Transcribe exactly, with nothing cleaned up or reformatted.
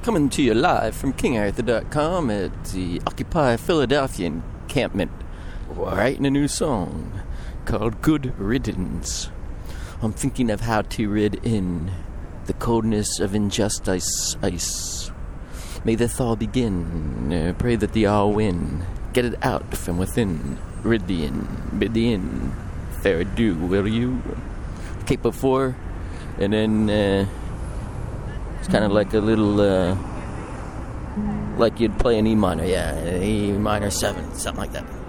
Coming to you live from king arthur dot com at the Occupy Philadelphia encampment, writing a new song called Good Riddance. I'm thinking of how to rid in the coldness of injustice ice. May the thaw begin, uh, pray that the all win. Get it out from within, rid the in, bid the in. Fair ado, will you? Capo four, and then uh, it's kind of like a little, uh, like you'd play an E minor, yeah, E minor seven, something like that.